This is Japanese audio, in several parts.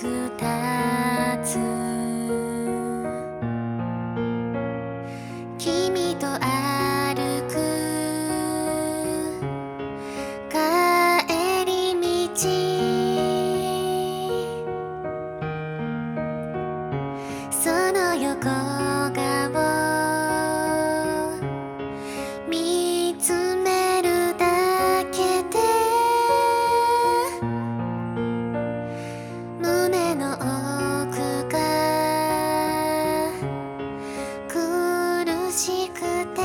二つ君と歩く帰り道その横顔見つめるだけで胸の奥が苦しくて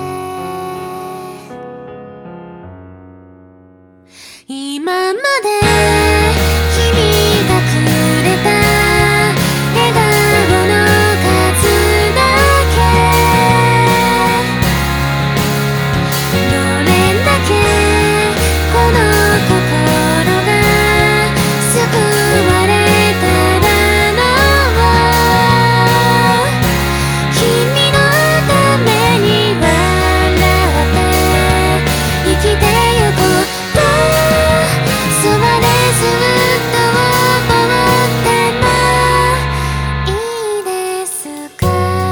今まで君がくれた笑顔の数だけどれだけこの心が救われただろう君のために笑って生きてゆこうとそばでずっと思ってもいいですか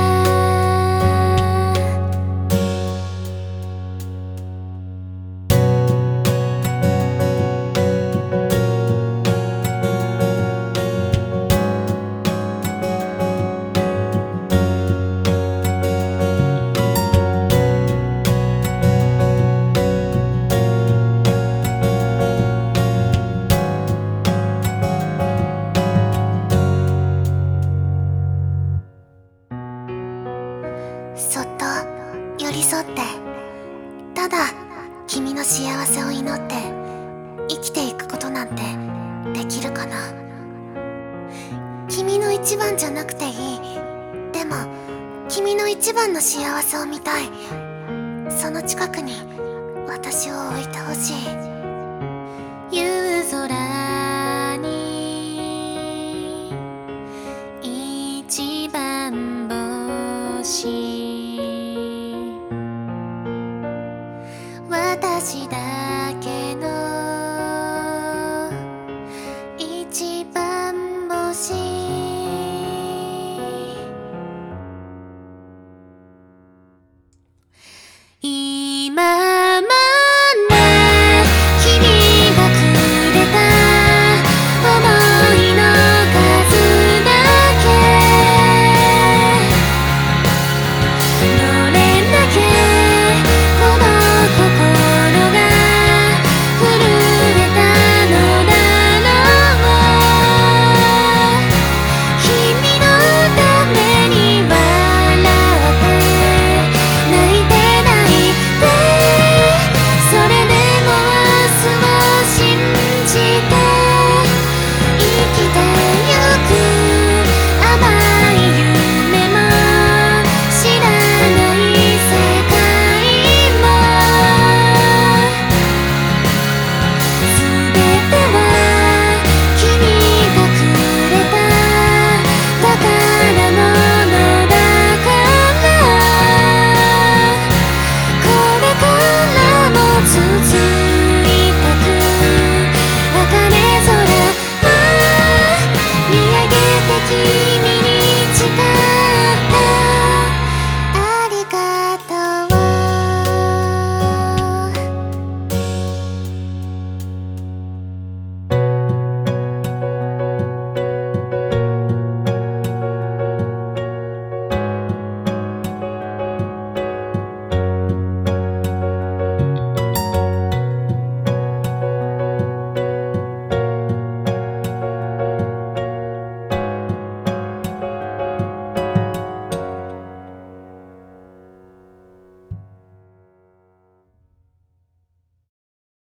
そっと寄り添ってただ君の幸せを祈って生きていくことなんてできるかな。君の一番じゃなくていい。でも君の一番の幸せを見たい。その近くに私を置いてほしい。夕空に一番星私だけの一番星